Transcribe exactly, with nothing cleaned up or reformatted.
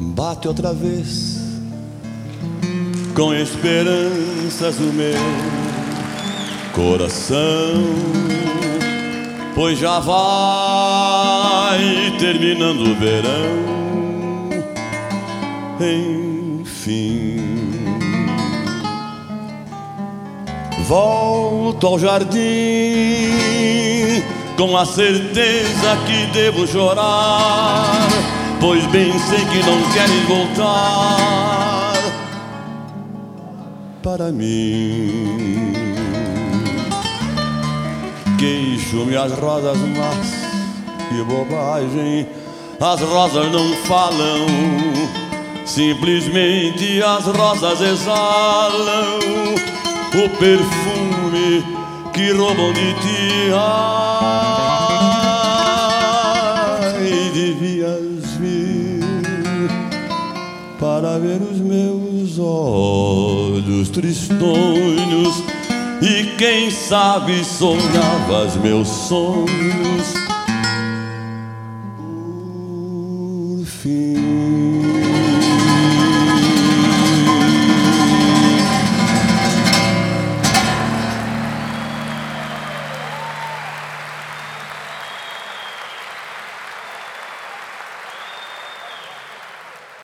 bate outra vez com esperanças o meu coração, pois já vai terminando o verão, enfim. Volto ao jardim com a certeza que devo chorar, pois bem sei que não queres voltar para mim. Queixo-me as rosas, mas que bobagem, as rosas não falam, simplesmente as rosas exalam o perfume que roubam de ti. Ai, devias vir para ver os meus olhos tristonhos, e quem sabe sonhavas meus sonhos